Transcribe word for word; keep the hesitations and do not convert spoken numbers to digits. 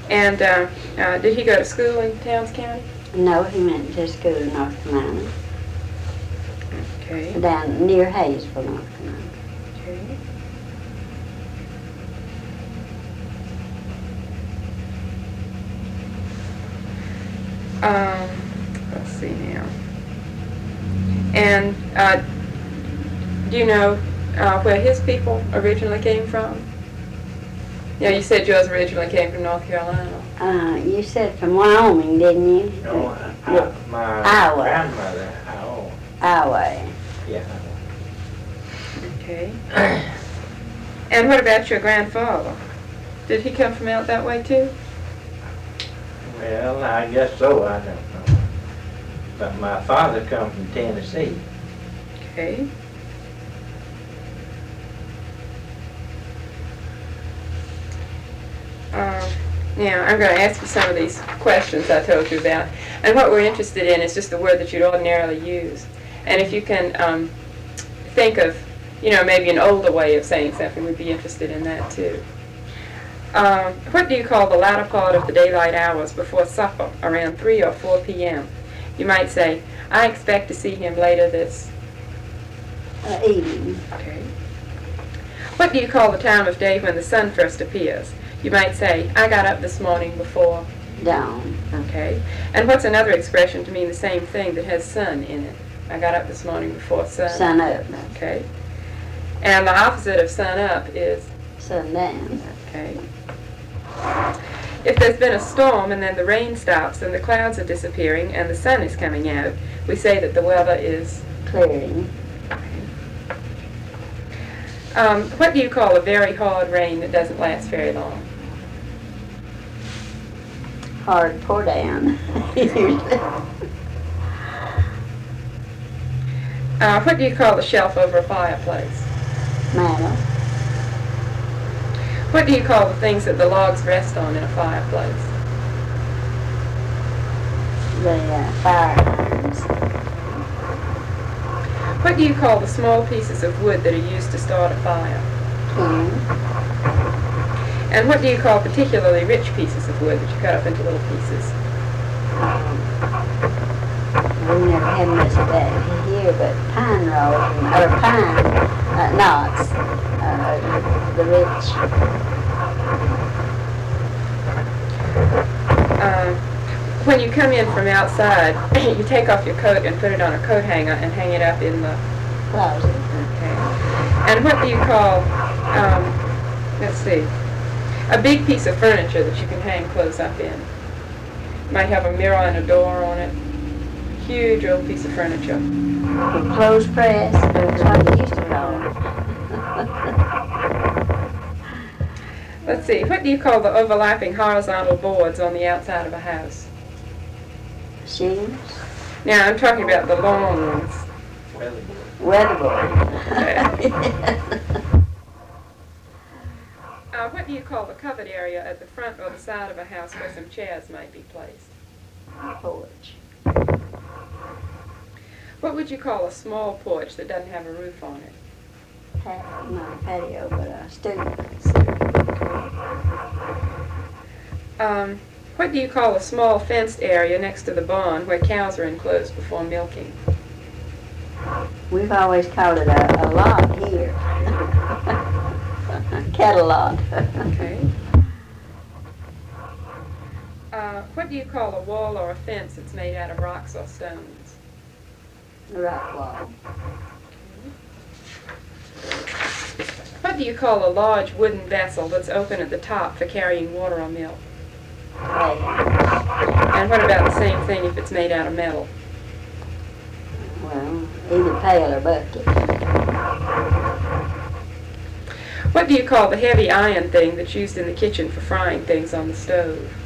And uh, uh, did he go to school in Towns County? No, he went to school in North Carolina. Okay. Down near Hayesville, North Carolina. Okay. Um, let's see now. And uh, do you know uh, where his people originally came from? Yeah, you said yours originally came from North Carolina. Uh, you said from Wyoming, didn't you? No, I, I, my Iowa. grandmother, Iowa. Iowa. Yeah. Okay. And what about your grandfather? Did he come from out that way too? Well, I guess so, I don't know. But my father come from Tennessee. Okay. Uh, now, I'm going to ask you some of these questions I told you about. And what we're interested in is just the word that you'd ordinarily use. And if you can um, think of, you know, maybe an older way of saying something, we'd be interested in that too. Um, what do you call the latter part of the daylight hours before supper, around three or four p.m.? You might say, I expect to see him later this Uh, evening. Okay. What do you call the time of day when the sun first appears? You might say, I got up this morning before. Dawn. Okay. And what's another expression to mean the same thing that has sun in it? I got up this morning before sun. Sun up. Okay. And the opposite of sun up is? Sundown. Okay. If there's been a storm and then the rain stops and the clouds are disappearing and the sun is coming out, we say that the weather is? Clearing. Um, what do you call a very hard rain that doesn't last very long? Hard pour down. uh, what do you call the shelf over a fireplace? Mantle. What do you call the things that the logs rest on in a fireplace? The uh, fire irons. What do you call the small pieces of wood that are used to start a fire? Kiln. And what do you call particularly rich pieces of wood that you cut up into little pieces? Um, we never had much of that here, but pine rods, or pine uh, knots, uh, the rich. Uh, when you come in from outside, you take off your coat and put it on a coat hanger and hang it up in the Closet. Okay. And what do you call, um, let's see, a big piece of furniture that you can hang clothes up in? Might have a mirror and a door on it. Huge old piece of furniture. The clothes press, that's what they used to call it. Let's see, what do you call the overlapping horizontal boards on the outside of a house? Shoes. Now, I'm talking about the long ones. Weatherboard. uh, what do you call the covered area at the front or the side of a house where some chairs might be placed? Porch. What would you call a small porch that doesn't have a roof on it? Pat, not a patio, but a stoop. Um, what do you call a small fenced area next to the barn where cows are enclosed before milking? We've always called it a, a lot here. Cattle lot. Okay. Uh, what do you call a wall or a fence that's made out of rocks or stones? A rock wall. What do you call a large wooden vessel that's open at the top for carrying water or milk? Wagon. And what about the same thing if it's made out of metal? Well, either pail or bucket. What do you call the heavy iron thing that's used in the kitchen for frying things on the stove?